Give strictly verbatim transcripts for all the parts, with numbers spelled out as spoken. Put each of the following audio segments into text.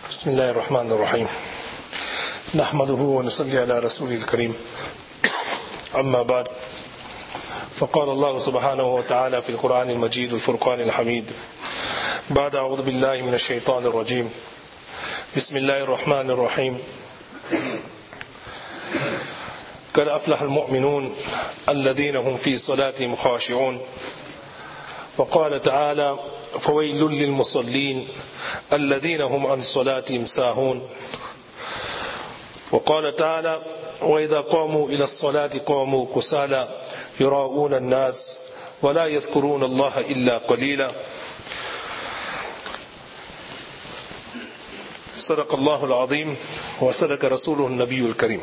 بسم الله الرحمن الرحيم نحمده ونصلي على رسوله الكريم أما بعد فقال الله سبحانه وتعالى في القرآن المجيد والفرقان الحميد بعد أعوذ بالله من الشيطان الرجيم بسم الله الرحمن الرحيم قد أفلح المؤمنون الذين هم في صلاتهم خاشعون وقال تعالى فويل للمصلين الذين هم عن صلاتهم ساهون وقال تعالى وإذا قاموا إلى الصلاة قاموا كسالى يراءون الناس ولا يذكرون الله إلا قليلا صدق الله العظيم وصدق رسوله النبي الكريم.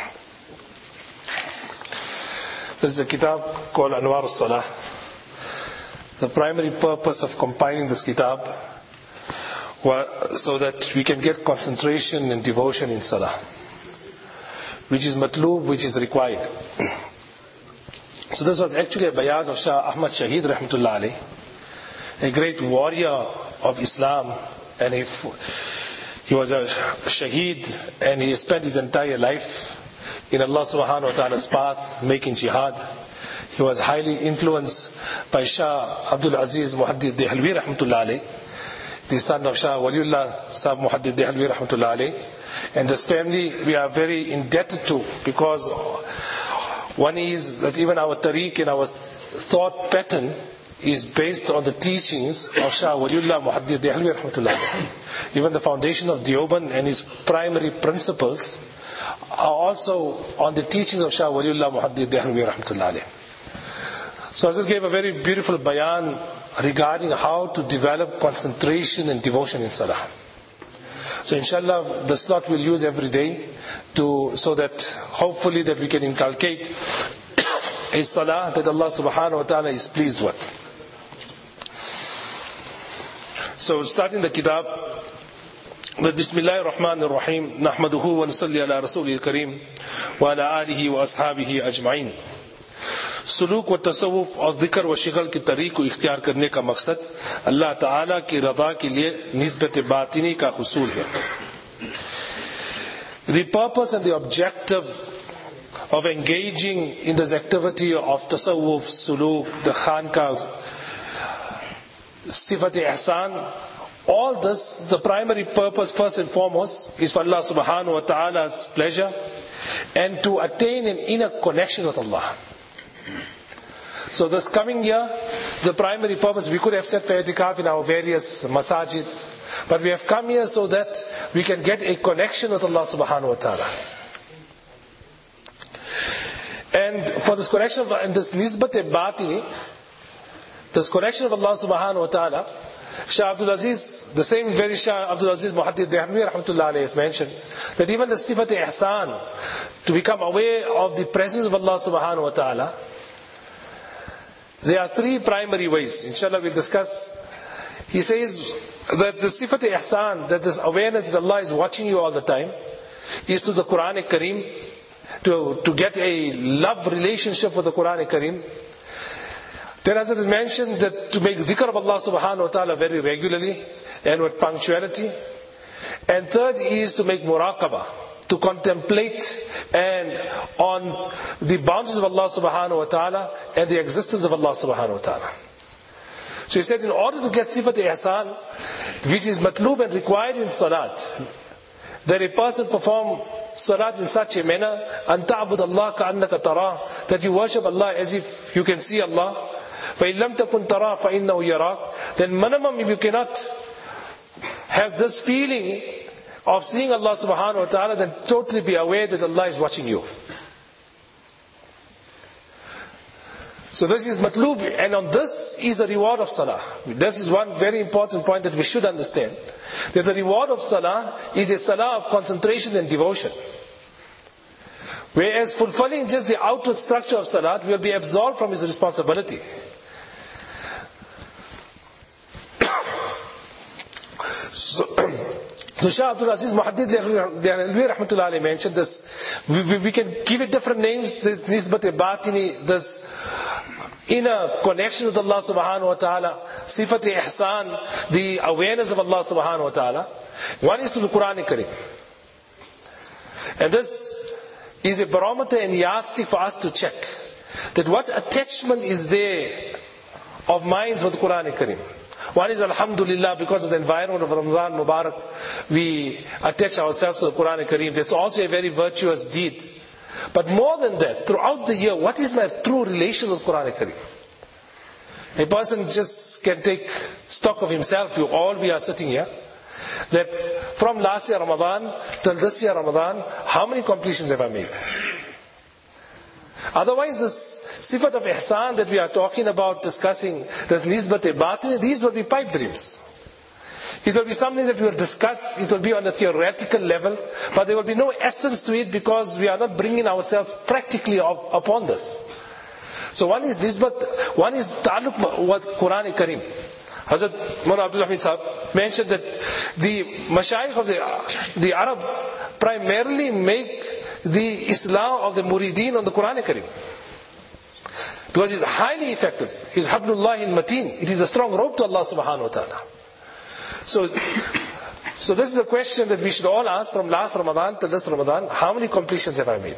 This is a kitab called Anwar al-Salah. The primary purpose of compiling this kitab was so that we can get concentration and devotion in Salah, which is matloob, which is required. So this was actually a bayan of Shah Ahmad Shahid rahmatullah alayh, a great warrior of Islam, and he, he was a shaheed, and he spent his entire life in Allah subhanahu wa ta'ala's path, making jihad. He was highly influenced by Shah Abdul Aziz Muhaddith Dehlvi rahmatullah alayh, the son of Shah Waliullah Sahib Muhaddith Dehlvi rahmatullah alayh. And this family we are very indebted to, because one is that even our tariq and our thought pattern is based on the teachings of Shah Waliullah Muhaddith Dehlvi rahmatullah alayh. Even the foundation of Deoband and his primary principles are also on the teachings of Shah Waliullah Muhaddith Dehlvi rahmatullah alayh. So I just gave a very beautiful bayan regarding how to develop concentration and devotion in Salah. So inshallah the slot we'll use every day to, so that hopefully that we can inculcate a Salah that Allah subhanahu wa ta'ala is pleased with. So starting the kitab, the Bismillahir Rahmanir Rahim, Nahmaduhu wa nusalli ala Rasulil Kareem wa ala alihi wa ashabihi ajma'in. सलूक व तसव्वुफ और जिक्र व शिगल की तरीक़ को इख्तियार करने का मकसद अल्लाह ताला की रज़ा के लिए निस्बत बातिनी का हुसूल है. The purpose and the objective of engaging in this activity of tasawwuf, suluk, the khanka, sifat-e-ihsan, all this, the primary purpose first and foremost is for Allah subhanahu wa ta'ala's pleasure and to attain an inner connection with Allah. So this coming year, the primary purpose, we could have set for i'tikaf in our various masajids, but we have come here so that we can get a connection with Allah subhanahu wa ta'ala. And for this connection and this nisbat-e-batini, this connection of Allah subhanahu wa ta'ala, Shah Abdul Aziz, the same very Shah Abdul Aziz Muhaddith Dehlvi rahmatullah alayhi has mentioned that even the sifat-e-ihsan, to become aware of the presence of Allah subhanahu wa ta'ala, there are three primary ways. Inshallah we'll discuss. He says that the sifat-e-ihsan, that this awareness that Allah is watching you all the time, is to the Quran Kareem, to, to get a love relationship with the Quran Kareem. Then as it is mentioned that to make dhikr of Allah subhanahu wa ta'ala very regularly and with punctuality. And third is to make muraqabah, to contemplate and on the boundaries of Allah subhanahu wa ta'ala and the existence of Allah subhanahu wa ta'ala. So he said in order to get sifat-e-ihsan, which is matloob and required in salat, that a person perform salat in such a manner, an ta'bud Allah ka'annaka tarah, that you worship Allah as if you can see Allah. فَإِن لَمْ تَكُنْ تَرَى فَإِنَّهُ يَرَاكَ. Then minimum, if you cannot have this feeling of seeing Allah subhanahu wa ta'ala, then totally be aware that Allah is watching you. So this is matloob, and on this is the reward of salah. This is one very important point that we should understand. That the reward of salah is a salah of concentration and devotion. Whereas fulfilling just the outward structure of salat will be absolved from his responsibility. So, so Shah Abdul Aziz Muhaddith Dehlvi rahmatullah alayhi mentioned this. We, we, we can give it different names. This nisbat-e-batini, this inner connection with Allah subhanahu wa ta'ala, sifat-e-ihsan, the awareness of Allah subhanahu wa ta'ala. One is to the Quran Kareem. And this is a barometer and yardstick for us to check that what attachment is there of minds with the Quran Kareem. One is Alhamdulillah, because of the environment of Ramadan Mubarak, we attach ourselves to the Quran Kareem. That's also a very virtuous deed. But more than that, throughout the year, what is my true relation with Quran Kareem? A person just can take stock of himself. You all we are sitting here. That from last year Ramadan till this year Ramadan, how many completions have I made? Otherwise, this sifat of ihsan that we are talking about, discussing, this nisbat-e-batin, these will be pipe dreams. It will be something that we will discuss, it will be on a theoretical level, but there will be no essence to it because we are not bringing ourselves practically up, upon this. So one is nisbat, one is ta'alluq with Quran Kareem. Hazrat Mawlana Abdul Hamid Sahab mentioned that the mashayikh of the, the Arabs primarily make the Islam of the Murideen on the Quran Kareem. Because it's highly effective. It's Hablullah al-Mateen. It is a strong rope to Allah subhanahu wa ta'ala. So, so this is a question that we should all ask from last Ramadan to this Ramadan. How many completions have I made?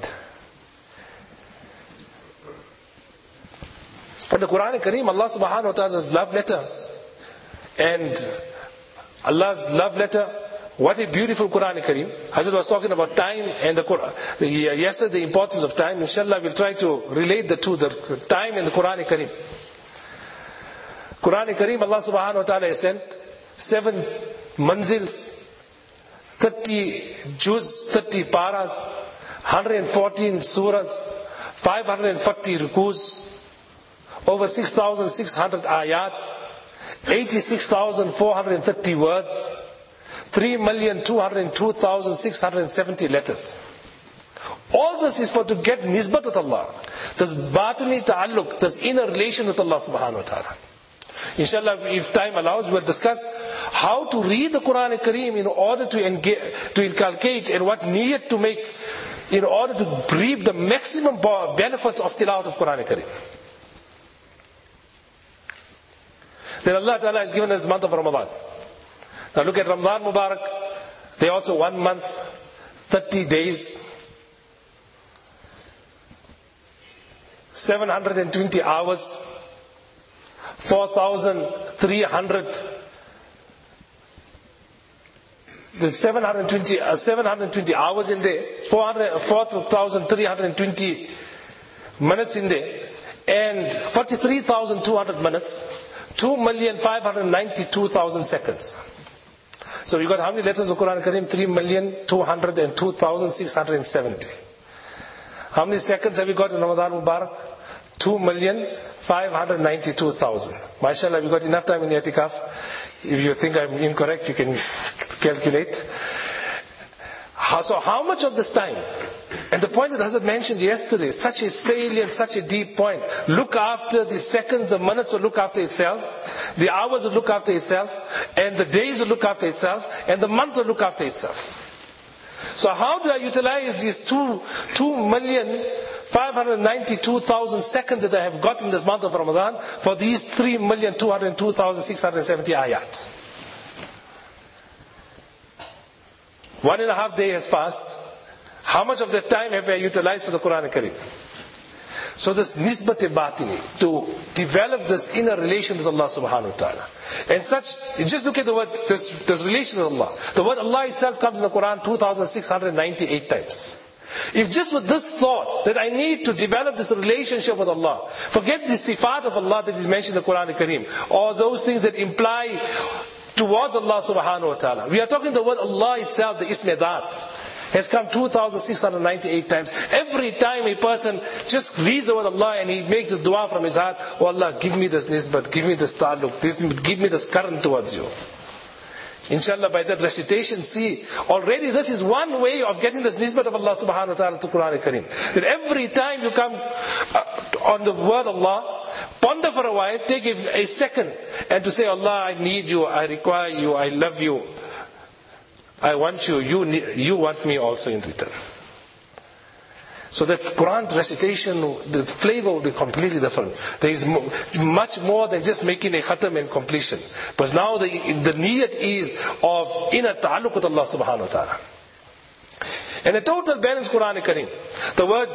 But the Quran Kareem, Allah subhanahu wa ta'ala's love letter, and Allah's love letter, what a beautiful Quran Kareem. Hazrat was talking about time and the Quran. Yesterday, the importance of time. Inshallah, we'll try to relate the two, the time and the Quran Kareem. Quran Kareem, Allah subhanahu wa ta'ala has sent seven manzils, thirty juz, thirty paras, one hundred fourteen surahs, five hundred forty rukus, over six thousand six hundred ayat, eighty-six thousand four hundred thirty words, three million two hundred two thousand six hundred seventy letters. All this is for to get nisbat with Allah. This batini ta'alluq, this inner relation with Allah subhanahu wa ta'ala. Inshallah, if time allows, we'll discuss how to read the Quran Kareem in order to engage, to inculcate, and what niyat to make in order to reap the maximum benefits of tilawat of Quran Kareem. Then Allah Ta'ala has given us the month of Ramadan. Now look at Ramadan Mubarak. They also one month, thirty days, seven hundred twenty hours, four thousand three hundred, the seven hundred twenty, uh, seven hundred twenty hours in there, four thousand three hundred twenty minutes in there, and forty-three thousand two hundred minutes, two million five hundred ninety-two thousand seconds. So we got how many letters of Quran Kareem? three million two hundred two thousand six hundred seventy. How many seconds have we got in Ramadan Mubarak? two million five hundred ninety-two thousand. MashaAllah, we got enough time in the I'tikaf. If you think I'm incorrect, you can calculate. So how much of this time? And the point that Hazrat mentioned yesterday, such a salient, such a deep point. Look after the seconds, the minutes will look after itself, the hours will look after itself, and the days will look after itself, and the month will look after itself. So how do I utilize these two, two million five hundred ninety-two thousand seconds that I have got in this month of Ramadan for these three million two hundred two thousand six hundred seventy ayat? One and a half day has passed. How much of that time have I utilized for the Quran Kareem? So this nisbat-e-batini, to develop this inner relation with Allah subhanahu wa ta'ala. And such, just look at the word, this, this relation with Allah. The word Allah itself comes in the Quran two thousand six hundred ninety-eight times. If just with this thought, that I need to develop this relationship with Allah, forget the sifat of Allah that is mentioned in the Quran Kareem, or those things that imply towards Allah subhanahu wa ta'ala. We are talking the word Allah itself, the ism dat, has come two thousand six hundred ninety-eight times. Every time a person just reads the word Allah and he makes his dua from his heart, oh Allah, give me this nisbat, give me this ta'alluq, give me this current towards you. Inshallah, by that recitation, see, already this is one way of getting this nisbat of Allah subhanahu wa ta'ala to Quran Kareem. That every time you come uh, on the word Allah, ponder for a while, take a, a second, and to say, Allah, I need you, I require you, I love you, I want you, you, need, you want me also in return. So that Quran recitation, the flavor will be completely different. There is much more than just making a khatam and completion. Because now the, the niyat is of inner ta'alluq with Allah subhanahu wa ta'ala. And a total balanced Quran Kareem. The word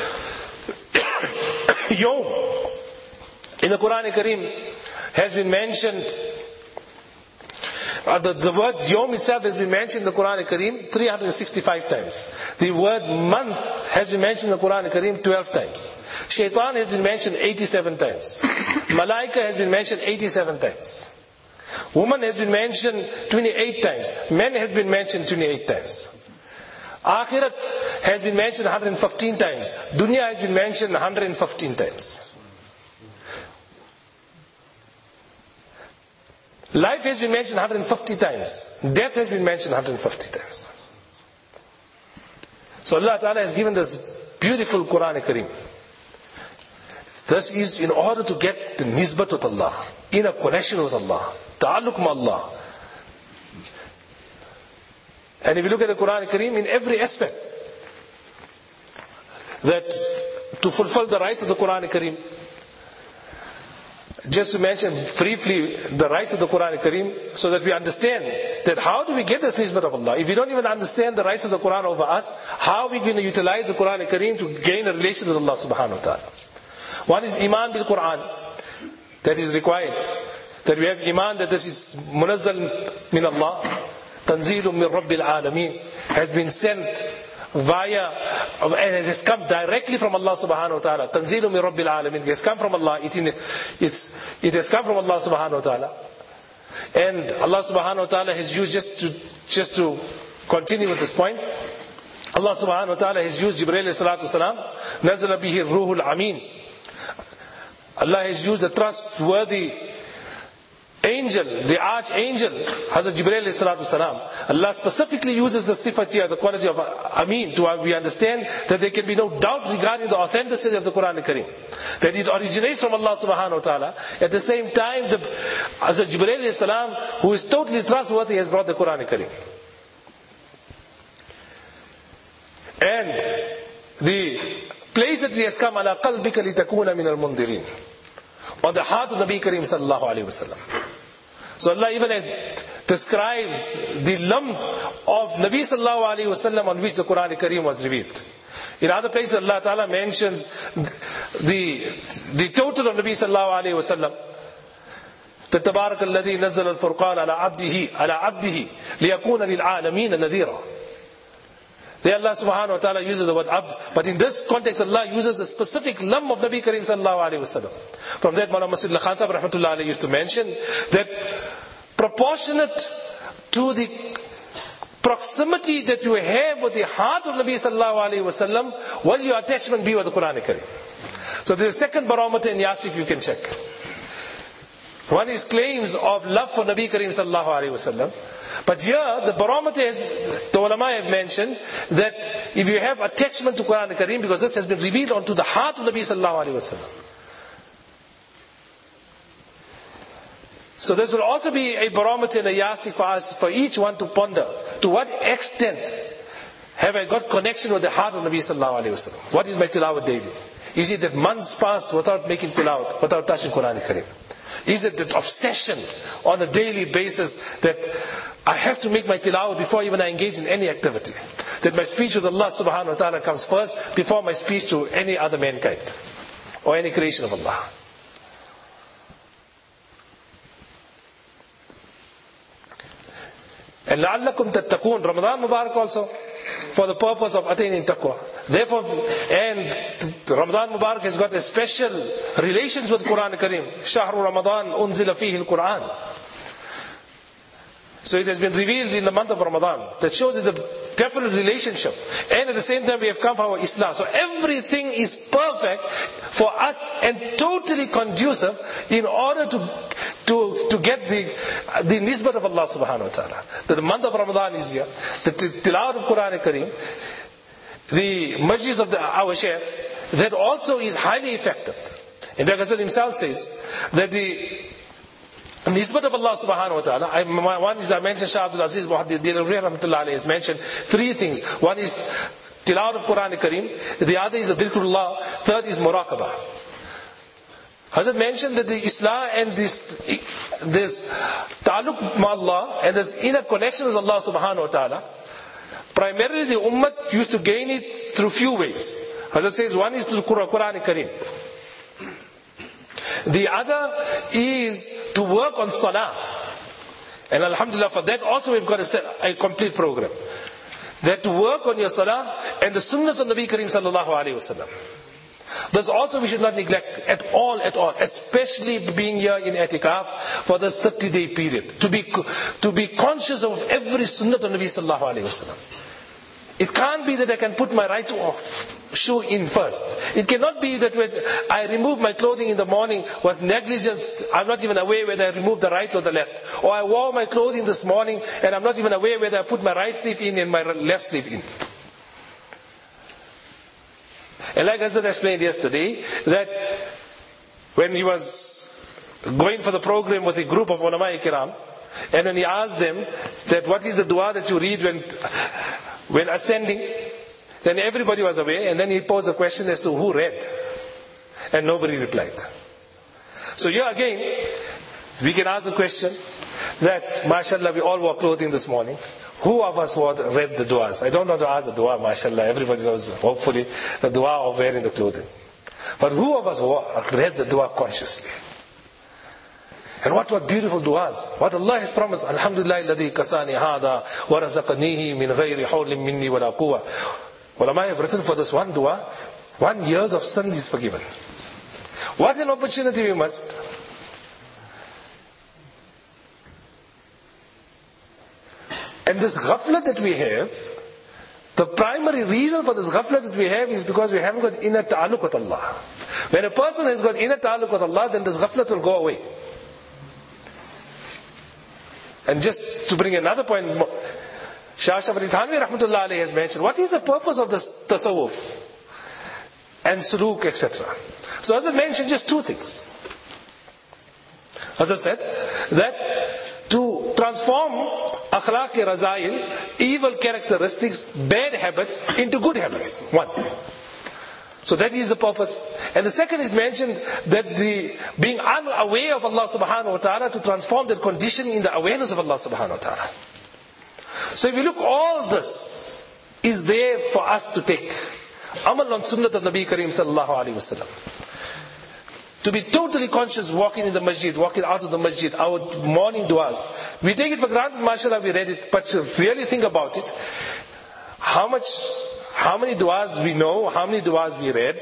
Yawm in the Quran Kareem has been mentioned. Uh, the, the word Yawm itself has been mentioned in the Quran Kareem three hundred sixty-five times. The word month has been mentioned in the Quran Kareem twelve times. Shaitan has been mentioned eighty-seven times. Malaika has been mentioned eighty-seven times. Woman has been mentioned twenty-eight times. Men has been mentioned twenty-eight times. Akhirat has been mentioned one hundred fifteen times. Dunya has been mentioned one hundred fifteen times. Life has been mentioned one hundred fifty times. Death has been mentioned one hundred fifty times. So Allah Ta'ala has given this beautiful Quran Kareem. This is in order to get the nisbat with Allah, in a connection with Allah, ta'alluq ma Allah. And if you look at the Quran Kareem in every aspect, that to fulfill the rights of the Quran Kareem, just to mention briefly the rights of the Quran Kareem, so that we understand that how do we get this nisbat of Allah? If we don't even understand the rights of the Quran over us, how are we going to utilize the Quran Kareem to gain a relation with Allah subhanahu wa ta'ala? One is Iman bil Quran, that is required. That we have Iman that this is munazzal min Allah, tanzilum min Rabbil Alameen, has been sent via, and it has come directly from Allah subhanahu wa ta'ala. Tanzilum min Rabbil Alameen, it has come from Allah. It, it's, it has come from Allah subhanahu wa ta'ala. And Allah subhanahu wa ta'ala has used, just to, just to continue with this point, Allah subhanahu wa ta'ala has used Jibreel alayhi salatu wasalam, nazala bihi ruhul ameen. Allah has used a trustworthy angel, the archangel, Hazrat Jibreel alayhi salatu wasalam. Allah specifically uses the sifat here, the quality of Ameen, to we understand that there can be no doubt regarding the authenticity of the Quran Kareem. That it originates from Allah subhanahu wa ta'ala. At the same time, the Hazrat Jibreel alayhi salam, who is totally trustworthy, has brought the Quran Kareem. And the place that he has come, ala qalbika litakuna min al-mundirin, on the heart of Nabi Kareem sallallahu alayhi wa sallam. So Allah even describes the lump of Nabi sallallahu alayhi wa sallam on which the Quran Kareem was revealed. In other places Allah Ta'ala mentions the, the total of Nabi sallallahu alayhi wa sallam. تبارك الذي نزل الفرقان على عبده على عبده ليكون للعالمين نذيرا. There Allah subhanahu wa ta'ala uses the word abd, but in this context Allah uses a specific lump of Nabi Kareem sallallahu alayhi wa sallam. From that Maulana Masud Khan Sahib rahmatullah alayhi used to mention that proportionate to the proximity that you have with the heart of Nabi sallallahu alayhi wa sallam, will your attachment be with the Quran Kareem. So there's a second barometer in Yasik you can check. One is claims of love for Nabi Kareem sallallahu alayhi wa sallam. But here, the barometer is, the ulama have mentioned, that if you have attachment to Quran Kareem, because this has been revealed onto the heart of Nabi sallallahu alayhi wa sallam. So this will also be a barometer and a yasik for us, for each one to ponder, to what extent have I got connection with the heart of Nabi sallallahu alayhi wa sallam? What is my tilawat daily? Is it that months pass without making tilawat, without touching Quran Kareem? Is it that obsession on a daily basis that I have to make my tilawat before even I engage in any activity? That my speech with Allah subhanahu wa ta'ala comes first before my speech to any other mankind or any creation of Allah. And لَعَلَّكُمْ تَتَّقُونَ, Ramadan Mubarak also, for the purpose of attaining taqwa. Therefore, and Ramadan Mubarak has got a special relations with Quran Kareem. Shahru Ramadan unzila fihi al-Quran. So it has been revealed in the month of Ramadan. That shows it's a definite relationship. And at the same time we have come for our Islam. So everything is perfect for us and totally conducive in order to to to get the the nisbat of Allah subhanahu wa ta'ala. That the month of Ramadan is here. The tilawat of Quran Kareem, the majlis of the, our Shaykh, that also is highly effective. And the Ghazal himself says that the nisbat of Allah subhanahu wa ta'ala, I, one is I mentioned Shah Abdul Aziz Muhaddith Rahmatullah alayhi has mentioned three things. One is tilawat of Quran Kareem. The other is the dhikrullah. Third is muraqabah. Hazrat mentioned that the Islah and this, this ta'alluq ma Allah and this inner connection with Allah subhanahu wa ta'ala, primarily the ummah used to gain it through few ways. Hazrat says one is through Quran Kareem. The other is to work on salah. And alhamdulillah, for that also we've got a, a complete program. That to work on your salah and the sunnahs of Nabi Kareem sallallahu alayhi wa sallam. Thus also we should not neglect at all, at all, especially being here in I'tikaf for this thirty day period. To be, to be conscious of every sunnah of Nabi sallallahu alayhi wa sallam. It can't be that I can put my right shoe in first. It cannot be that when I remove my clothing in the morning with negligence, I'm not even aware whether I removed the right or the left. Or I wore my clothing this morning and I'm not even aware whether I put my right sleeve in and my left sleeve in. And like Hazrat explained yesterday, that when he was going for the program with a group of ulama kiram, and when he asked them that what is the dua that you read when when ascending, then everybody was aware, and then he posed a question as to who read, and nobody replied. So here again, we can ask the question that, mashallah, we all wore clothing this morning. Who of us read the du'as? I don't know to ask the dua, mashallah. Everybody knows, hopefully, the dua of wearing the clothing. But who of us read the dua consciously? And what what beautiful du'as. What Allah has promised. Alhamdulillah alladhi kasani hada wa razaqanihi min ghayri hawlin minni wa la quwwa. Ulama have written for this one dua, one years of sin is forgiven. What an opportunity we must. And this ghafla that we have, the primary reason for this ghafla that we have is because we haven't got inner ta'alluq with Allah. When a person has got inner ta'alluq with Allah, then this ghafla will go away. And just to bring another point, Shah Ashraf Ali Thanvi rahmatullah alayhi has mentioned, what is the purpose of this tasawwuf and suluk, et cetera. So as I mentioned, just two things. As I said, that to transform akhlaq razail, evil characteristics, bad habits, into good habits. One. So that is the purpose. And the second is mentioned that the being unaware of Allah subhanahu wa ta'ala to transform that condition in the awareness of Allah subhanahu wa ta'ala. So if you look, all this is there for us to take. Amal on sunnat of Nabi Kareem sallallahu alayhi wa sallam. To be totally conscious walking in the masjid, walking out of the masjid, our morning du'as. We take it for granted, mashallah, we read it, but to really think about it, how much, how many du'as we know, how many du'as we read.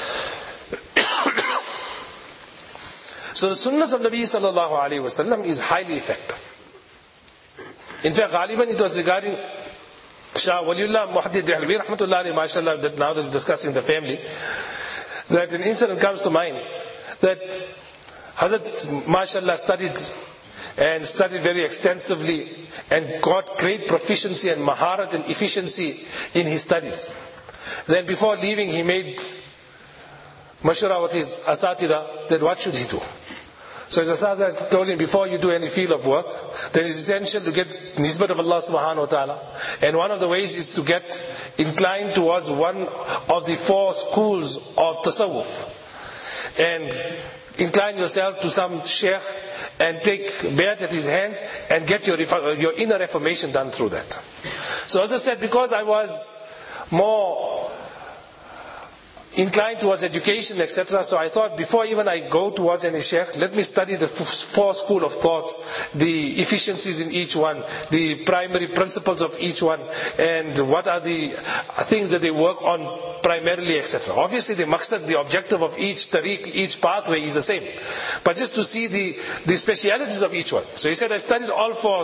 So the sunnahs of Nabi sallallahu alayhi wa sallam is highly effective. In fact, Ghaliban, it was regarding Shah Waliullah Muhaddith Dehlvi, rahmatullah alayhi, mashallah, that now that we're discussing the family, that an incident comes to mind, that Hazrat, mashallah, studied and studied very extensively and got great proficiency and maharat and efficiency in his studies. Then before leaving, he made mashura with his asatida that what should he do. So his asatida told him, before you do any field of work, then it's essential to get nisbat of Allah subhanahu wa ta'ala. And one of the ways is to get inclined towards one of the four schools of tasawwuf. And incline yourself to some sheikh and take bayat at his hands and get your, your inner reformation done through that. So as I said, because I was more inclined towards education, et cetera. So I thought, before even I go towards any sheikh, let me study the four school of thoughts, the efficiencies in each one, the primary principles of each one, and what are the things that they work on primarily, et cetera. Obviously, the maqsad, the objective of each tariq, each pathway is the same, but just to see the the specialities of each one. So he said, I studied all four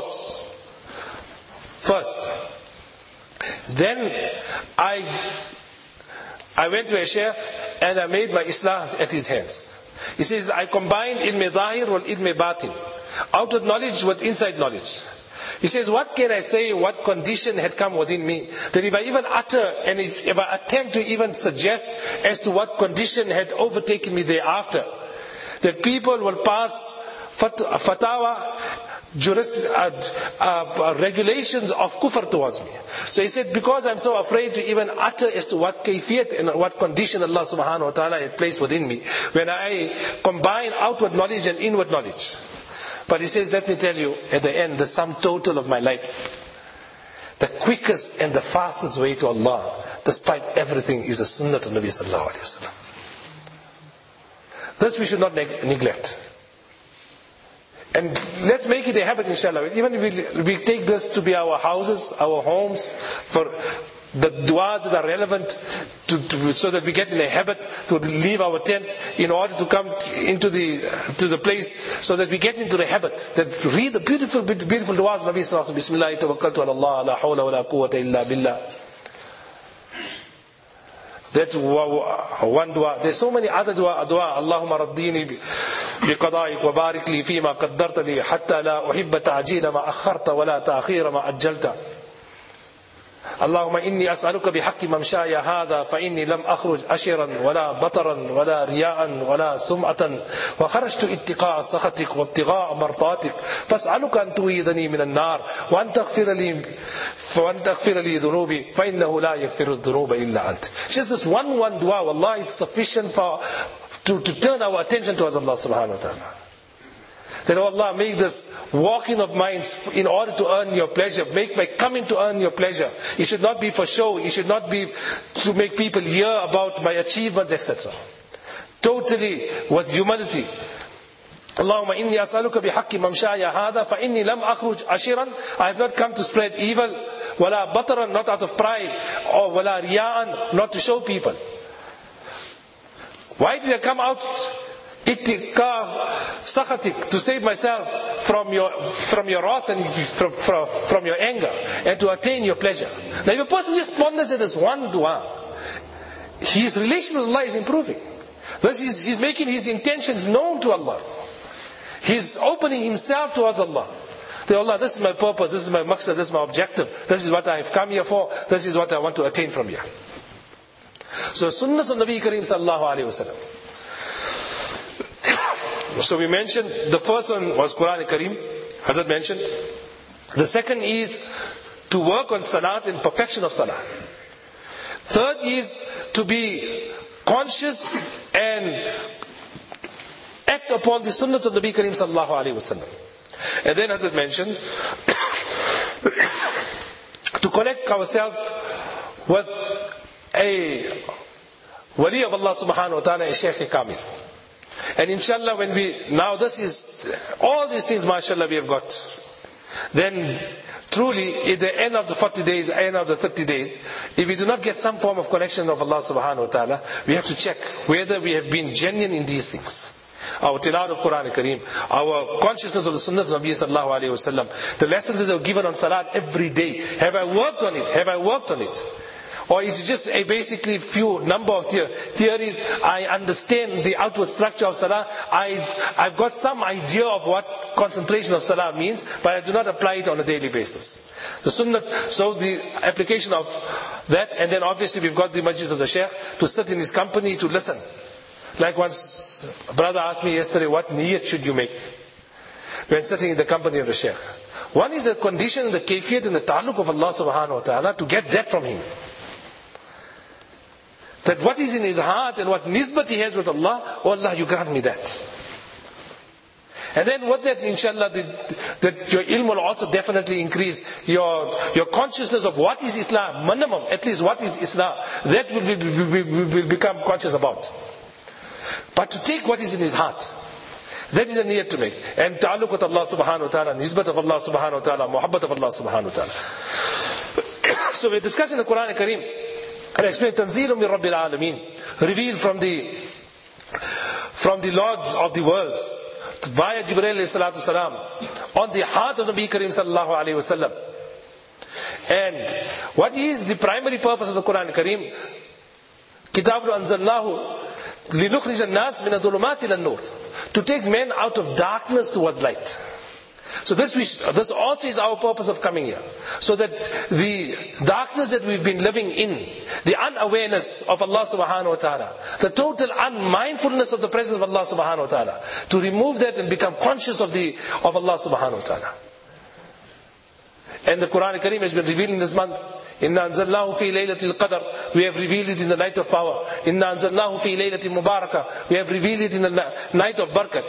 first. Then I. I went to a sheikh and I made my islah at his hands. He says, I combined ilm zahir wal ilm batin. Outer knowledge with inside knowledge. He says, what can I say, what condition had come within me, that if I even utter and if I attempt to even suggest as to what condition had overtaken me thereafter, that people will pass fat- fatawa juris, uh, uh, regulations of kufr towards me. So he said, because I'm so afraid to even utter as to what kayfiyat and what condition Allah subhanahu wa ta'ala had placed within me, when I combine outward knowledge and inward knowledge. But he says, let me tell you, at the end, the sum total of my life, the quickest and the fastest way to Allah, despite everything, is the sunnah of Nabi sallallahu alayhi wa sallam. This we should not neg- neglect. And let's make it a habit, inshallah. Even if we, we take this to be our houses, our homes, for the du'as that are relevant, to, to, so that we get in a habit to leave our tent in order to come into the to the place, so that we get into the habit that to read the beautiful, beautiful du'as of Nabi sallallahu alayhi wa sallam. Bismillah, tawakkaltu ala Allah, la hawla wa la quwwata illa billah. That one dua. There's so many other dua. dua. Allahumma raddini biqada'ik wa barik li fima qaddarta li hatta la uhibba ta'jila ma akharta wa la ta'khira ma ajjalta. اللهم إني أسألك بحق ممشاي هذا فإني لم أخرج أشرا ولا بطرا ولا رياء ولا سمعة وخرجت اتقاء سخطك وابتغاء مرضاتك فاسألك أن تويذني من النار وأن تغفر لي وأن تغفر لي ذنوبي فإنه لا يغفر الذنوب إلا أنت. Just this one one dua, wallah, it's sufficient for to, to turn our attention towards Allah subhanahu wa ta'ala. That, oh Allah, make this walking of minds in order to earn your pleasure. Make my coming to earn your pleasure. It should not be for show. It should not be to make people hear about my achievements, et cetera. Totally with humility. Allahumma inni as'aluka bihaqqi mamshaya hadha fa inni lam akhruj ashiran. I have not come to spread evil. Wala bataran, not out of pride. Or wala riya'an, not to show people. Why did I come out? Ittiqa sakhatik, to save myself from your from your wrath and from, from, from your anger, and to attain your pleasure. Now if a person just ponders it as one dua, his relation with Allah is improving. Thus he's, he's making his intentions known to Allah. He's opening himself towards Allah. That, Allah, this is my purpose, this is my maqsad, this is my objective, this is what I have come here for, this is what I want to attain from here. So sunnahs of Nabi Kareem sallallahu alayhi wa sallam. So we mentioned the first one was Quran Kareem, Hazrat mentioned. The second is to work on salat and perfection of salah. Third is to be conscious and act upon the sunnahs of Nabi Kareem sallallahu alayhi wa sallam. And then Hazrat mentioned to connect ourselves with a wali of Allah subhanahu wa ta'ala, a Shaykh Kamil. And inshallah, when we, now this is, all these things, mashallah, we have got. Then, truly, at the end of the forty days, end of the thirty days, if we do not get some form of connection of Allah subhanahu wa ta'ala, we have to check whether we have been genuine in these things. Our tilawat of Quran Kareem, our consciousness of the sunnahs of Nabi sallallahu alayhi wa sallam, the lessons that are given on salat every day. Have I worked on it? Have I worked on it? Or is it just a basically few number of theories? I understand the outward structure of salah. I, I've got some idea of what concentration of salah means, but I do not apply it on a daily basis. The sunnah, so the application of that, and then obviously we've got the majlis of the Shaykh to sit in his company to listen. Like once a brother asked me yesterday, what niyat should you make when sitting in the company of the Shaykh? One is the condition, the kayfiyat and the ta'alluq of Allah subhanahu wa ta'ala, to get that from him. That what is in his heart and what nisbat he has with Allah, oh Allah, you grant me that. And then what that, inshallah, that, that your ilm will also definitely increase. Your your consciousness of what is Islam, minimum, at least what is Islam, that will, be, will, will become conscious about. But to take what is in his heart, that is a niyat to make. And ta'alluq with Allah subhanahu wa ta'ala, nisbat of Allah subhanahu wa ta'ala, muhabbat of Allah subhanahu wa ta'ala. So we're discussing the Quran Kareem. And I explain, Tanzeelun min Rabbil Alameen, revealed from the from the Lords of the worlds, via Jibreel alayhi salatu salam, on the heart of Nabi Kareem sallallahu alayhi wa sallam. And what is the primary purpose of the Quran Kareem? Kitabun anzalnahu linukhrij an-nas min adh-dhulumati ila an-nur, to take men out of darkness towards light. So this, we, this also is our purpose of coming here. So that the darkness that we've been living in, the unawareness of Allah subhanahu wa ta'ala, the total unmindfulness of the presence of Allah subhanahu wa ta'ala, to remove that and become conscious of the of Allah subhanahu wa ta'ala. And the Quran Kareem has been revealed in this month. Inna anzalnahu fi laylatil qadr. We have revealed it in the night of power. Inna anzalnahu fi laylatil mubarakah. We have revealed it in the night of barakat.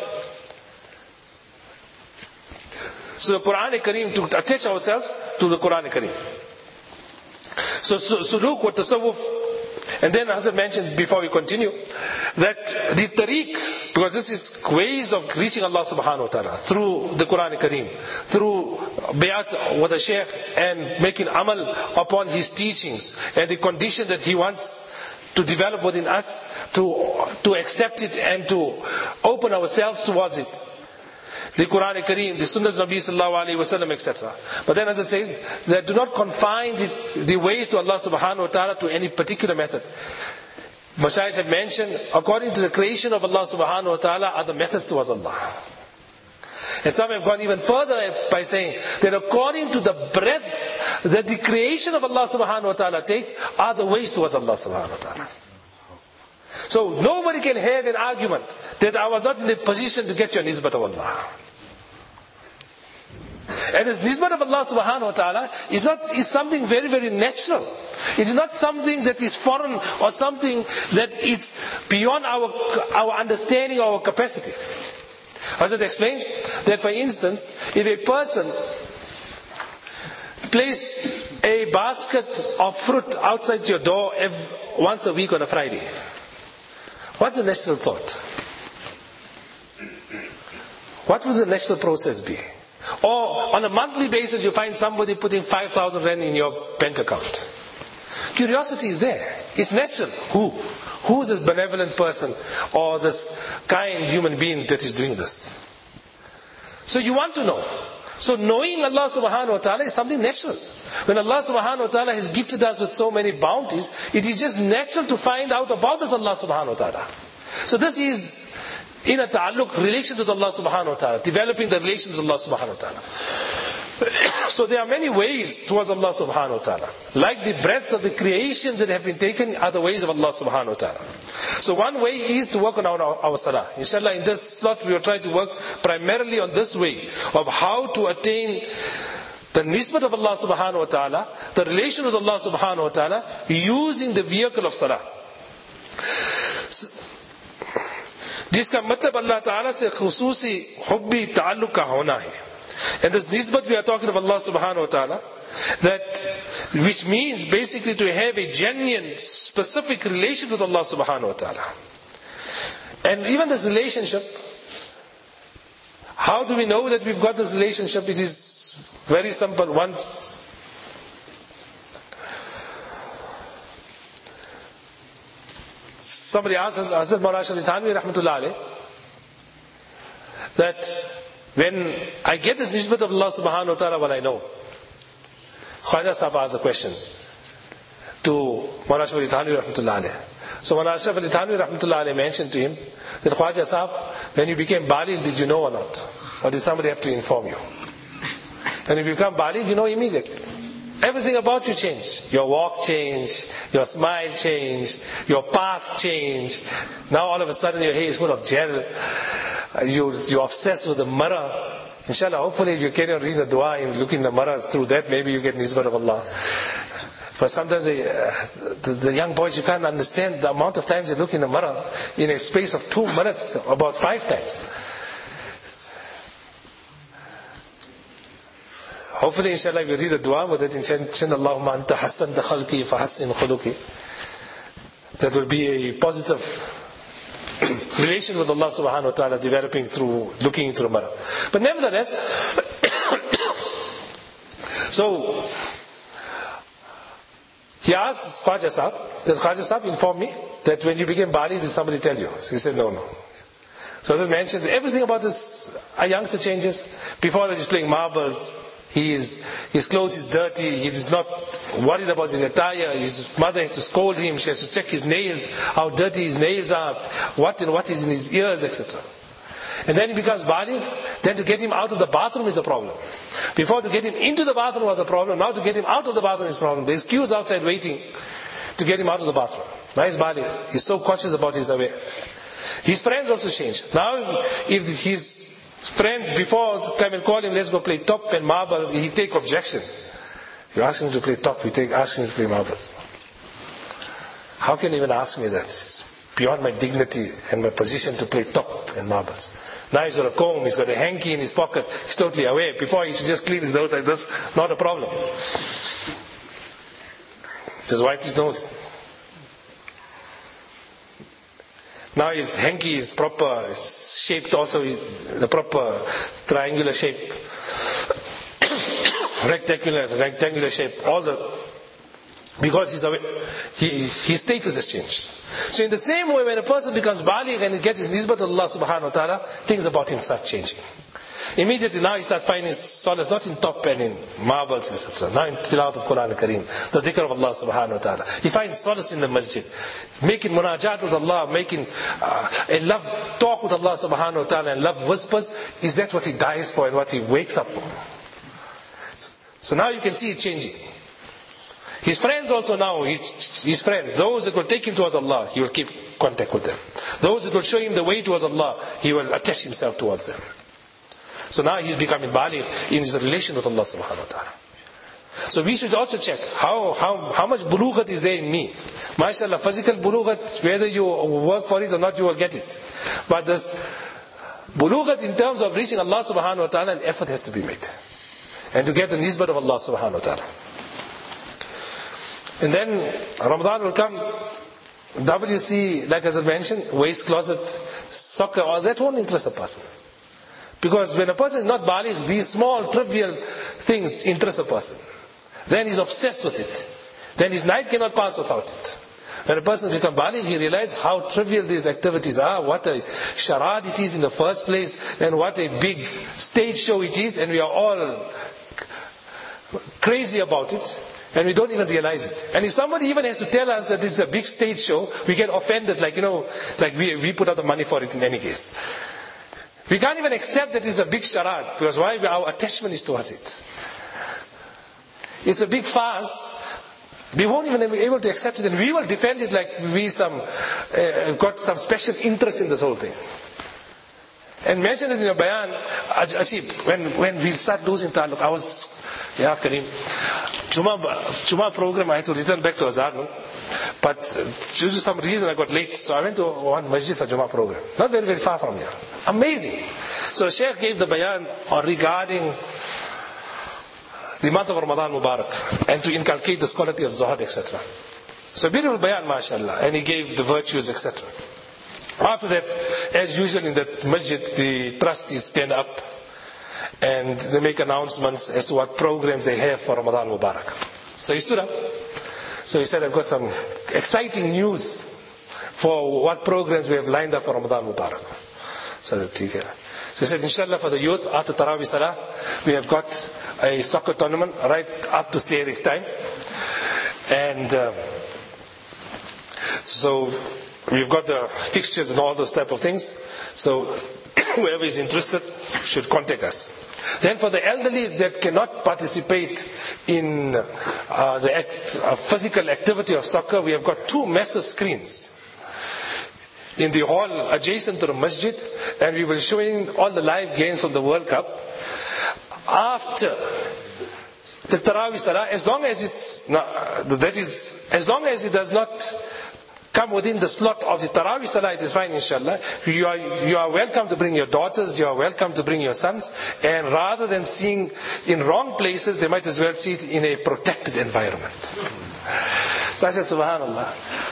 So the Quran Kareem, to attach ourselves to the Quran Kareem. So, so, so look what tasawwuf. And then as I mentioned before we continue, that the tariq, because this is ways of reaching Allah subhanahu wa ta'ala through the Quran Kareem, through bayat with the shaykh and making amal upon his teachings and the condition that he wants to develop within us to, to accept it and to open ourselves towards it. The Quran Kareem, the Sunnah of Nabi sallallahu alayhi wa sallam, et cetera. But then as it says, that do not confine the, the ways to Allah subhanahu wa ta'ala to any particular method. Mashayikh have mentioned, according to the creation of Allah subhanahu wa ta'ala are the methods towards Allah. And some have gone even further by saying that according to the breadth that the creation of Allah subhanahu wa ta'ala take are the ways towards Allah subhanahu wa ta'ala. So nobody can have an argument that I was not in the position to get your nisbat of Allah. And this nisbat of Allah subhanahu wa ta'ala is not is something very, very natural. It is not something that is foreign or something that is beyond our, our understanding or our capacity. As it explains, that for instance, if a person place a basket of fruit outside your door every, once a week on a Friday, what's the natural thought? What would the natural process be? Or on a monthly basis you find somebody putting five thousand rand in your bank account. Curiosity is there. It's natural. Who? Who is this benevolent person or this kind human being that is doing this? So you want to know. So knowing Allah subhanahu wa ta'ala is something natural. When Allah subhanahu wa ta'ala has gifted us with so many bounties, it is just natural to find out about this Allah subhanahu wa ta'ala. So this is in a ta'alluq, relation with Allah subhanahu wa ta'ala, developing the relation with Allah subhanahu wa ta'ala. So there are many ways towards Allah subhanahu wa ta'ala. Like the breadths of the creations that have been taken are the ways of Allah subhanahu wa ta'ala. So one way is to work on our, our salah. Inshallah, in this slot we are trying to work primarily on this way of how to attain the nisbat of Allah subhanahu wa ta'ala, the relation with Allah subhanahu wa ta'ala, using the vehicle of salah. जिसका मतलब अल्लाह ताला से खुसूसी हुब्बी ताल्लुक का होना है. And this nisbat we are talking of Allah subhanahu wa ta'ala, that which means basically to have a genuine specific relation with Allah subhanahu wa ta'ala. And even this relationship, how do we know that we've got this relationship? It is very simple. Once somebody asked Hazrat Maulana Ashraf Ali Thanvi rahmatullah alayh that when I get this nisbat of Allah subhanahu wa ta'ala, what I know. Khwaja Sahib asked a question to Maulana Ashraf Ali Thanvi rahmatullah alayh. So Maulana Ashraf Ali Thanvi rahmatullah alayh mentioned to him that Khwaja Sahib, when you became baligh, did you know or not? Or did somebody have to inform you? When you become baligh, you know immediately. Everything about you changed. Your walk changed, your smile changed, your path changed. Now all of a sudden your hair is full of gel. You, you're obsessed with the mirror. Inshallah, hopefully if you carry on reading the dua and look in the mirror, through that maybe you get nisbat of Allah. But sometimes the, uh, the, the young boys, you can't understand the amount of times they look in the mirror in a space of two minutes, about five times. Hopefully, inshallah, if you read the dua with it, inshallah, Allahumma anta hassan da khalqi fa hassin khuluqi. That will be a positive relation with Allah subhanahu wa ta'ala developing through looking into the mirror. But nevertheless, so he asked Khwaja Sahib, that Khwaja Sahib informed me that when you became baligh, did somebody tell you? So he said, no, no. So as I mentioned, everything about this, a youngster changes. Before that he's playing marbles. He is, his clothes is dirty. He is not worried about his attire. His mother has to scold him. She has to check his nails, how dirty his nails are, what and what is in his ears, et cetera. And then he becomes baligh. Then to get him out of the bathroom is a problem. Before to get him into the bathroom was a problem. Now to get him out of the bathroom is a problem. There's queues outside waiting to get him out of the bathroom. Now he's baligh. He's so conscious about his away. His friends also change. Now if, if he's friends before come and call him, let's go play top and marble, he take objection. You ask him to play top, you take ask him to play marbles. How can you even ask me that? It's beyond my dignity and my position to play top and marbles. Now he's got a comb, he's got a hanky in his pocket, he's totally aware. Before he should just clean his nose like this, not a problem. Just wipe his nose. Now his hanky is proper, it's shaped also the proper triangular shape. rectangular, rectangular shape, all the, because he's aware, he, his status has changed. So in the same way, when a person becomes baligh and he gets his nisbat to Allah subhanahu wa ta'ala, things about him start changing. Immediately now he starts finding solace not in top and in marbles, et cetera. Now in tilawat of Quran al-Kareem, the dhikr of Allah subhanahu wa ta'ala. He finds solace in the masjid. Making munajat with Allah, making uh, a love talk with Allah subhanahu wa ta'ala and love whispers, is that what he dies for and what he wakes up for? So now you can see it changing. His friends also now, his, his friends, those that will take him towards Allah, he will keep contact with them. Those that will show him the way towards Allah, he will attach himself towards them. So now he's becoming baligh in his relation with Allah subhanahu wa ta'ala. So we should also check how, how, how much bulughat is there in me. MashaAllah, physical bulughat, whether you work for it or not, you will get it. But this bulughat in terms of reaching Allah subhanahu wa ta'ala, an effort has to be made. And to get the nisbat of Allah subhanahu wa ta'ala. And then Ramadan will come, W C, like as I mentioned, waste closet, soccer, all that won't interest a person. Because when a person is not baligh, these small trivial things interest a person. Then he's obsessed with it. Then his night cannot pass without it. When a person becomes baligh, he realizes how trivial these activities are, what a charade it is in the first place, and what a big stage show it is, and we are all crazy about it. And we don't even realize it. And if somebody even has to tell us that this is a big stage show, we get offended, like, you know, like we, we put out the money for it in any case. We can't even accept that it's a big charade, because why? Our attachment is towards it. It's a big farce. We won't even be able to accept it, and we will defend it like we some uh, got some special interest in this whole thing. And mention it in your bayan, Ajib, when, when we start losing ta'alluq. I was, yeah, Kareem, Juma, Juma program, I had to return back to Azhar, no? But due to some reason I got late, so I went to one masjid for Juma program. Not very, very far from here. Amazing. So Shaykh gave the bayan on regarding the month of Ramadan Mubarak, and to inculcate this quality of Zuhad, et cetera. So beautiful bayan, mashallah, and he gave the virtues, et cetera. After that, as usual in that masjid, the trustees stand up and they make announcements as to what programs they have for Ramadan Mubarak. So he stood up. So he said, I've got some exciting news for what programs we have lined up for Ramadan Mubarak. So I said, so he said, inshallah, for the youth, after Taraweeh Salah, we have got a soccer tournament right up to Sehri time. And uh, so we've got the fixtures and all those type of things. So whoever is interested should contact us. Then for the elderly that cannot participate in uh, the act, uh, physical activity of soccer, we have got two massive screens in the hall adjacent to the masjid, and we will be showing all the live games of the World Cup. After the Taraweeh Salah, as long as it's not, that is, as long as it does not come within the slot of the Taraweeh Salah, it is fine, inshallah. You are, you are welcome to bring your daughters, you are welcome to bring your sons, and rather than seeing in wrong places, they might as well see it in a protected environment. So I said, subhanallah.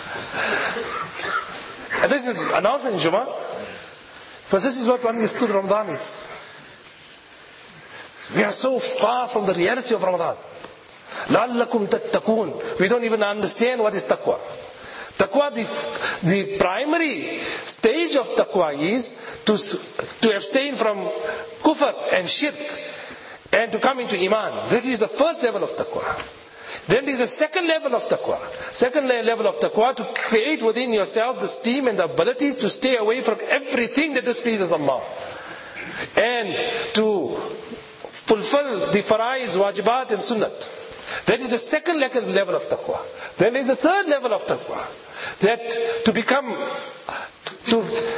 And this is an announcement in Jummah, because this is what one understood Ramadan is. We are so far from the reality of Ramadan. لَعَلَّكُمْ تَتَّقُونَ. We don't even understand what is taqwa. Taqwa, the, the primary stage of taqwa is to, to abstain from kufr and shirk and to come into iman. That is the first level of taqwa. Then there is a second level of taqwa. Second level of taqwa, to create within yourself the steam and the ability to stay away from everything that displeases Allah. And to fulfill the faraiz, wajibat and sunnat. That is the second level of taqwa. Then there is the third level of taqwa. That to become, to,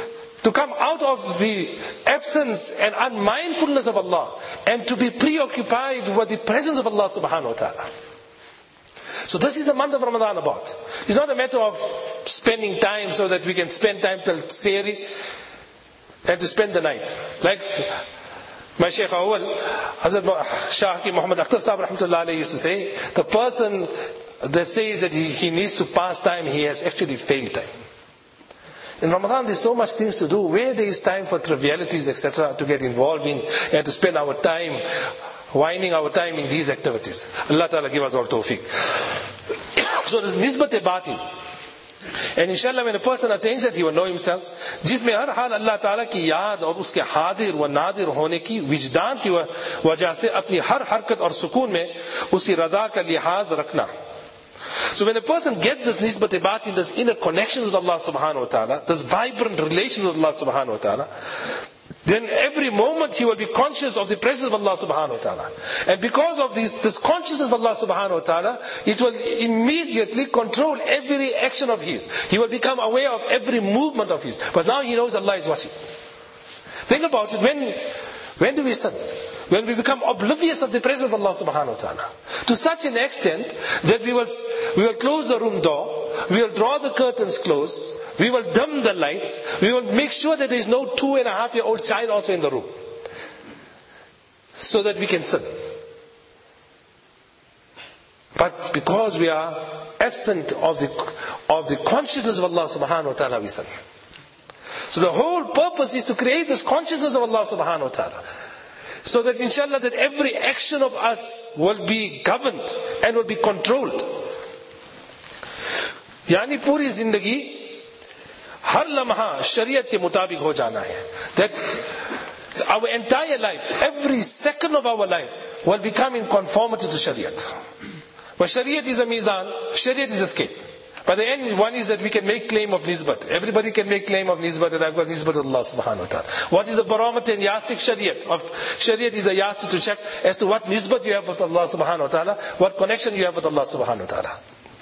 to come out of the absence and unmindfulness of Allah and to be preoccupied with the presence of Allah subhanahu wa ta'ala. So this is the month of Ramadan about. It's not a matter of spending time so that we can spend time till Sehri and to spend the night. Like my Shaykh Awal, Hazrat Shah Hakim Muhammad Akhtar Sahib Rahmatullah Alayhi used to say, the person that says that he, he needs to pass time, he has actually failed time. In Ramadan there's so much things to do. Where there is time for trivialities, et cetera, to get involved in and to spend our time, winding our time in these activities. Allah Ta'ala give us all tawfiq. So this nisbat-e-batin. And inshallah when a person attains it, he will know himself. जिसमें हर हाल अल्लाह ताला की याद और उसके हादिर व नादिर होने की विजदान की वजह से अपनी हर हरकत और सुकून में उसकी रदा का लिहाज रखना. So when a person gets this nisbat-e-batin, this inner connection with Allah subhanahu wa ta'ala, this vibrant relation with Allah subhanahu wa ta'ala, then every moment he will be conscious of the presence of Allah subhanahu wa ta'ala. And because of this, this consciousness of Allah subhanahu wa ta'ala, it will immediately control every action of his. He will become aware of every movement of his. But now he knows Allah is watching. Think about it. When, when do we sin? When we become oblivious of the presence of Allah subhanahu wa ta'ala. To such an extent that we will, we will close the room door, we will draw the curtains close, we will dim the lights, we will make sure that there is no two and a half year old child also in the room. So that we can sin. But because we are absent of the, of the consciousness of Allah subhanahu wa ta'ala, we sin. So the whole purpose is to create this consciousness of Allah subhanahu wa ta'ala. So that inshallah that every action of us will be governed and will be controlled. यानी पूरी जिंदगी हर लम्हा शरीयत के मुताबिक हो जाना है. That our entire life, every second of our life will become in conformity to shariat. But shariat is a mizan, shariat is a scale. By the end, one is that we can make claim of nisbat. Everybody can make claim of nisbat, that I've got nisbat to Allah subhanahu wa ta'ala. What is the barometer and yastik shariat? Of shariat is a yastik to check as to what nisbat you have with Allah subhanahu wa ta'ala, what connection you have with Allah subhanahu wa ta'ala.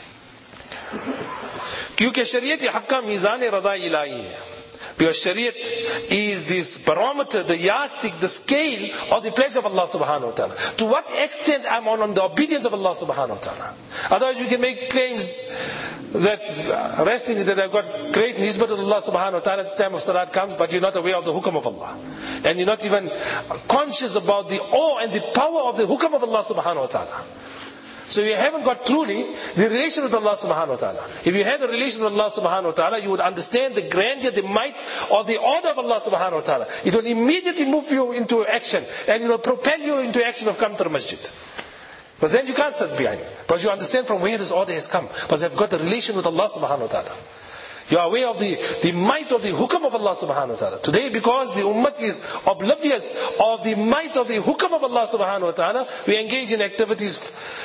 क्योंकि शरीयत ये हक का मीज़ान रज़ा इलाही है. Because shariat is this barometer, the yardstick, the scale of the pleasure of Allah subhanahu wa ta'ala. To what extent I'm on, on the obedience of Allah subhanahu wa ta'ala. Otherwise we can make claims that resting that I've got great nisbat to Allah subhanahu wa ta'ala at the time of salat comes, but you're not aware of the hukam of Allah. And you're not even conscious about the awe and the power of the hukam of Allah subhanahu wa ta'ala. So you haven't got truly the relation with Allah subhanahu wa ta'ala. If you had a relation with Allah subhanahu wa ta'ala, you would understand the grandeur, the might, or the order of Allah subhanahu wa ta'ala. It will immediately move you into action, and it will propel you into action of come to the masjid. Because then you can't sit behind. Because you understand from where this order has come. Because I've got a relation with Allah subhanahu wa ta'ala. You are aware of the, the might of the hukam of Allah subhanahu wa ta'ala. Today, because the ummah is oblivious of the might of the hukam of Allah subhanahu wa ta'ala, we engage in activities,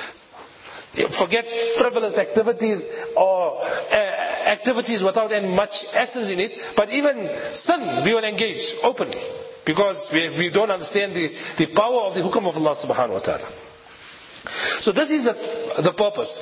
forget frivolous activities or uh, activities without any much essence in it, but even sin we will engage openly because we, we don't understand the, the power of the hukam of Allah subhanahu wa ta'ala. So this is the, the purpose,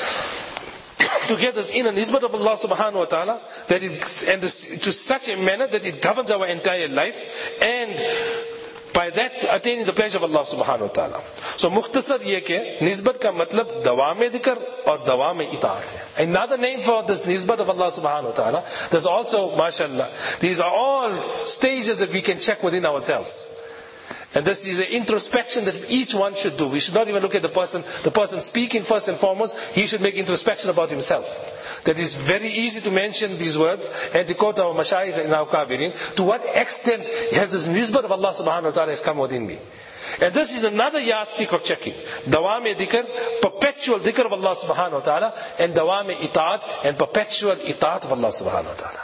to get this inner nisbat of Allah subhanahu wa ta'ala, that it, and this, to such a manner that it governs our entire life, and by that attaining the pleasure of Allah subhanahu wa ta'ala. So mukhtasar ye ke nisbat ka matlab dawam-e dhikr aur dawam-e itaat hai. Another name for this nisbat of Allah subhanahu wa ta'ala, there's also, mashallah, these are all stages that we can check within ourselves. And this is an introspection that each one should do. We should not even look at the person, the person speaking first and foremost. He should make introspection about himself. That is very easy to mention these words and to quote our mashayikh in our kabirin. To what extent has this nisbat of Allah subhanahu wa ta'ala has come within me? And this is another yardstick of checking. Dawam-e dhikr, perpetual dhikr of Allah subhanahu wa ta'ala, and dawam-e itaat, and perpetual itaat of Allah subhanahu wa ta'ala.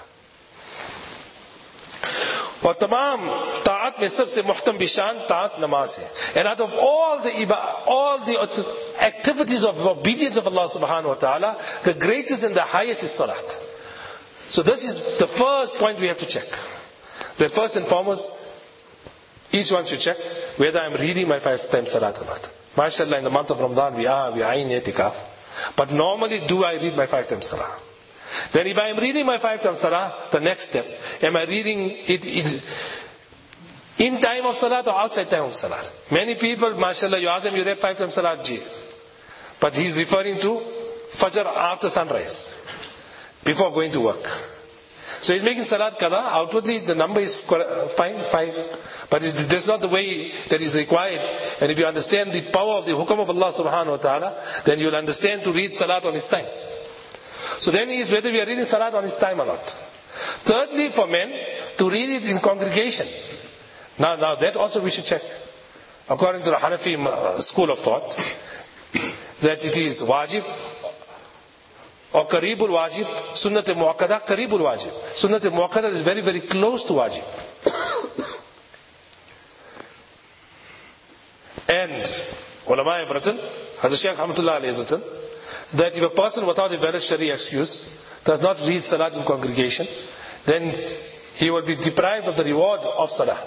और तमाम ताअत में सबसे मुहतम बिशान ताअत नमाज है. And out of all the all the activities of obedience of Allah subhanahu wa ta'ala, the greatest and the highest is salat. So this is the first point we have to check. That first and foremost, each one should check whether I am reading my five times salat or not. MashaAllah, in the month of Ramadan we are, we are in itikaf. But normally do I read my five times salah? Then if I am reading my five times salah, the next step, am I reading it in, in time of salah or outside time of salah? Many people, mashallah, you ask them, you read five times salah, ji. But he's referring to Fajr after sunrise, before going to work. So he's making salat qada. Outwardly the number is fine, five. But that's not the way that is required. And if you understand the power of the hukam of Allah subhanahu wa ta'ala, then you'll understand to read salat on his time. So then is whether we are reading salat on his time or not. Thirdly, for men, to read it in congregation. Now, now that also we should check. According to the Hanafi school of thought, that it is wajib or Kareebul Wajib, Sunnat Muakkada, Kareebul Wajib. Sunnat Muakkada is very, very close to Wajib. And ulama have written, Hazrat Shaykh Hamdulillah has written, that if a person without a valid Sharia excuse does not read Salat in congregation, then he will be deprived of the reward of Salah.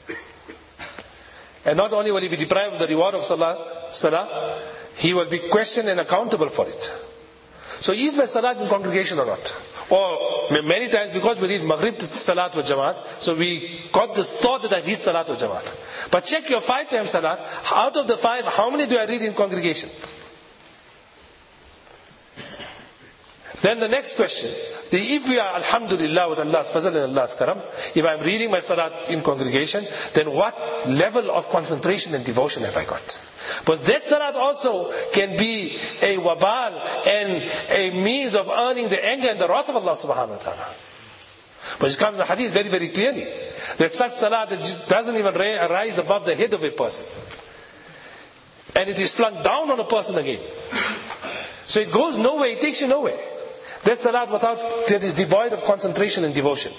And not only will he be deprived of the reward of Salah, Salah, he will be questioned and accountable for it. So is my salat in congregation or not? Or many times because we read Maghrib salat wa Jamaat, so we got this thought that I read salat wa Jamaat. But check your five times salat. Out of the five, how many do I read in congregation? Then the next question, the, if we are alhamdulillah with Allah's fazl and Allah's karam, if I am reading my salat in congregation, then what level of concentration and devotion have I got? But that salat also can be a wabal and a means of earning the anger and the wrath of Allah subhanahu wa ta'ala. But it comes in the hadith very, very clearly that such salat doesn't even rise above the head of a person. And it is flung down on a person again. So it goes nowhere, it takes you nowhere. That salat without, that is devoid of concentration and devotion.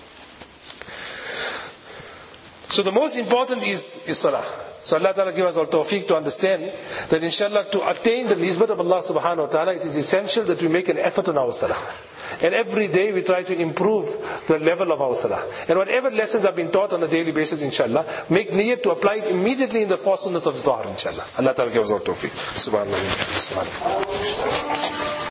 So the most important is, is salah. So Allah Ta'ala give us all tawfiq to understand that inshallah to attain the nisbat of Allah subhanahu wa ta'ala, it is essential that we make an effort on our salah. And every day we try to improve the level of our salah. And whatever lessons are being taught on a daily basis, inshallah, make niyyat to apply it immediately in the four sunnahs of Dhuhr, inshallah. Allah Ta'ala give us all tawfiq. Subhanallah.